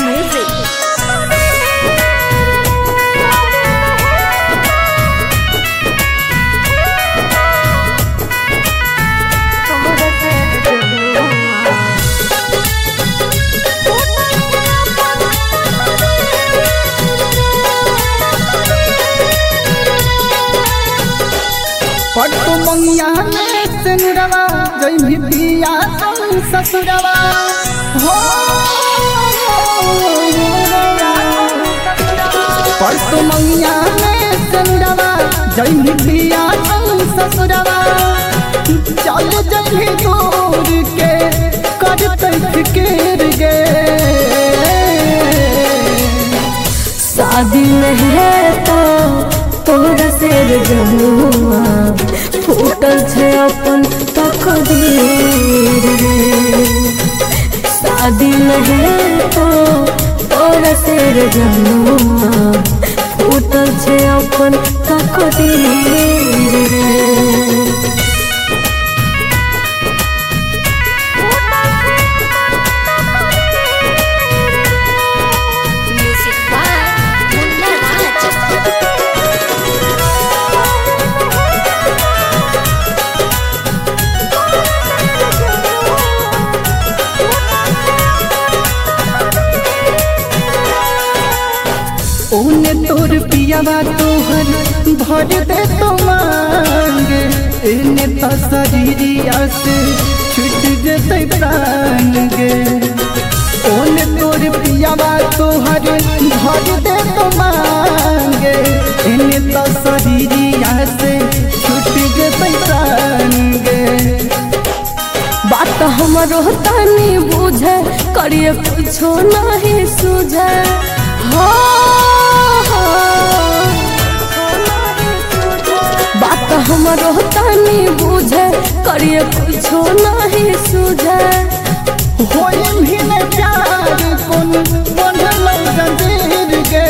Music. पट्टू मंगिया में सिंगरवा जय भी पिया ससुरवा हो पट्टू मंगिया में सिंगरवा जय भी पिया ससुरवा चल जय भी दूर के कर फिकिर गे शादी नहीं है तो तोरा शेर जमुआ फूटल छे अपन तकदीर रे। शादी नहीं है तो तोरा शेर जमुआ फूटल छे अपन तकदीर रे। Music by Munna Raj. ओने तोर पियावा तोहर भर दे तो मांगे एने तो शरीरिया से छूट जते प्राण गे ओने तोर पियावा तोहर भर दे तो मांगे एने तो शरीरिया से छूट जते प्राण गे बात हमारो तनी बुझे करिए कुछो नहीं सूझे हो बात हमारो तनी बुझे करिए कुछो नहीं सूझे होए भी न प्यार कोन बंधल जंजीर गे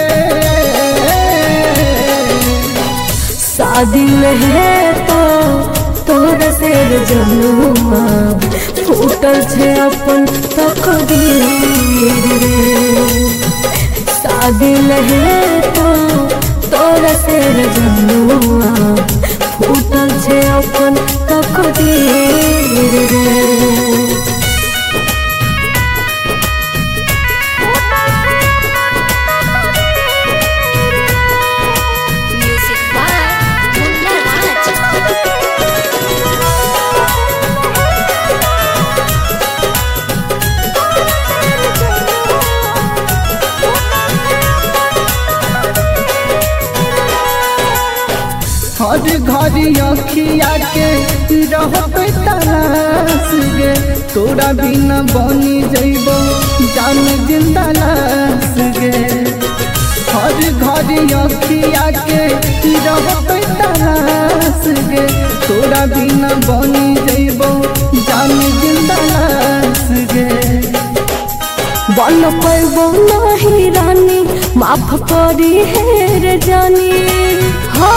शादी नहीं है तो तोरा शेर जमुआ फूटल छे अपन तकदीर रे। शादी नहीं है तो तोरा शेर जमुआ फूटल छे अपन तकदीर रे। Music by Munna Raj. हर घड़ी अखिया के रहत तलाश गे तोरा बिना बनी जइबो जान जिंदा लाश गे हर घड़ी अखिया के रहत तलाश गे तोरा बिना बनी जइबो जान जिंदा लाश गे बन पैबो नहीं रानी माफ करी है रे जानी हो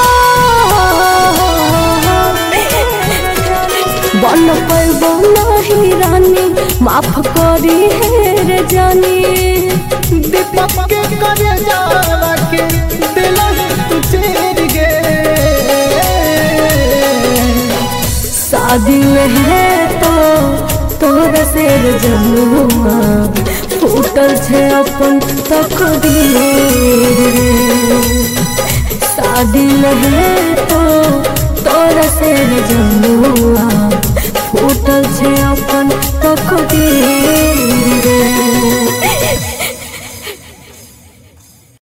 बन पैबो नहीं रानी माफ करी है रे जानी दीपक के करे जावा के दिल तू चेर गे शादी नहीं है तो तोरा शेर जमुआ फूटल छे अपन तकदीर रे। शादी नहीं है तो तोरा शेर जमुआ